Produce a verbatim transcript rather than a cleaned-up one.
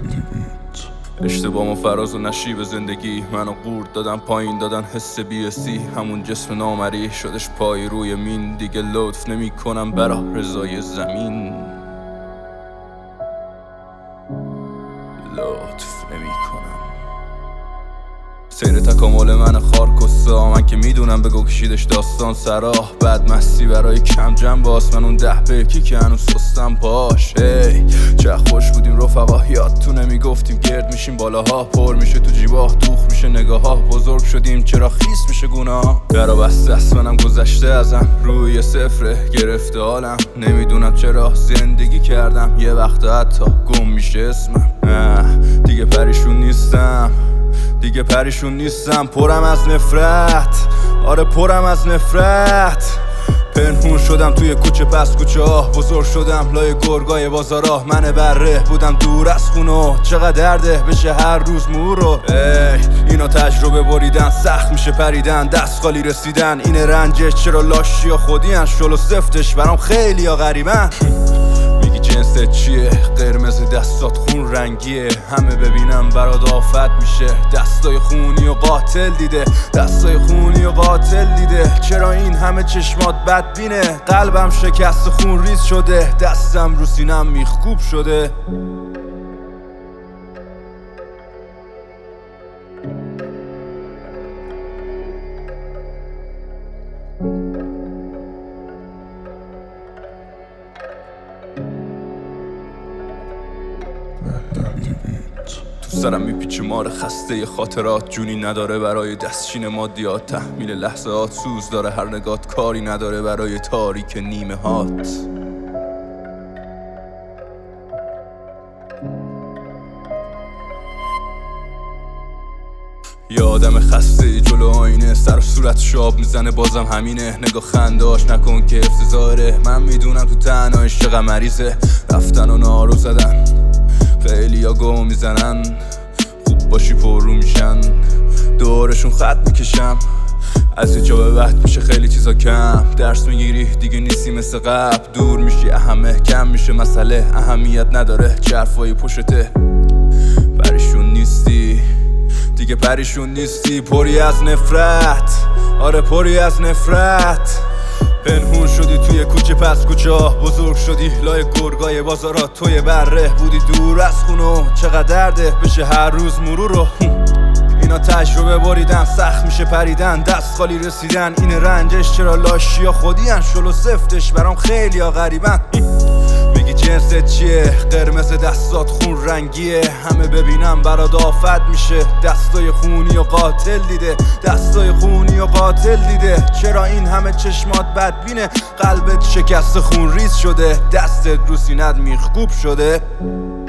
اشتباه و فراز و نشیب زندگی منو قورت دادن، پایین دادن حس بی‌اسی. همون جسم نامری شدش پای روی مین، دیگه لطف نمی کنم برا رضای زمین. لطف نمی کنم. سیر تکامل من خارکستا، من که میدونم بگو کشیدش داستان سراه. بعد مستی برای کم جنب باست، من اون ده بکی که هنوز سستم پاش. ای چه خوش بودیم رفقا، یادتو نمیگفتیم گرد میشیم بالاها، پر میشه تو جیباه، دوخ میشه نگاه ها. بزرگ شدیم چرا خیس میشه گناه، درا بسته است منم گذشته ازم، روی صفره گرفته حالم. نمیدونم چرا زندگی کردم، یه وقت حتی گم میشه اسمم. نه دیگه پریشون نیستم، دیگه پریشون نیستم. پرم از نفرت، آره پرم از نفرت. پنهون شدم توی کوچه پس کوچه ها، بزرگ شدم لای گرگای بازارا. من بره بودم دور از خونو، چقدر درده بشه هر روز مورو. ای اینا تجربه بریدن، سخت میشه پریدن، دست خالی رسیدن. این رنجش چرا لاشی ها خودی هن، شل و سفتش برام خیلی ها غریبن. میگی جنست چیه، قرمز دستات خون رنگیه. همه ببینم برات آفت میشه، دستای خونی و قاتل دیده، دستای خونی و قاتل دیده. چرا این همه چشمات بدبینه، قلبم شکست خون ریز شده، دستم رو سینم میخکوب شده. تو سرم میپیچه مار خسته خاطرات، جونی نداره برای دستچین مادیات. تحمیل لحظات سوز داره هر نگات، کاری نداره برای تاریک نیمه هات. یه آدم خسته جلو آینه، سر و صورت شاب میزنه بازم همینه. نگاه خنداش نکن که افتضاحه، من میدونم تو تنهاییش چقدر مریضه. رفتن و نارو زدن، خیلی ها گم میزنن، خوب باشی پر رو میشن، دورشون خط میکشم. از یه جا به بعد میشه خیلی چیزا کم، درس میگیری دیگه نیستی مثل قبل. دور میشی اهمه کم میشه مسئله، اهمیت نداره چه حرفایی پشته. پریشون نیستی دیگه، پریشون نیستی. پری از نفرت، آره پری از نفرت. پنهون شدی توی کوچه پس کوچه ها، بزرگ شدی لای گرگای بازارا. توی بره بودی دور از خونو، چقدر درده بشه هر روز مرور رو. اینا تجربه بریدن، سخت میشه پریدن، دست خالی رسیدن. این رنجش چرا لاشی ها خودی هن، شل و سفتش برام خیلی ها غریبن. میگی جنست چیه، قرمز دستات خون رنگیه. همه ببینم برات آفت میشه، دستای خونی و قاتل دیده، دستای خونی و قاتل دیده. چرا این همه چشمات بدبینه، قلبت شکست خون ریز شده، دستت رو سینت میخکوب شده.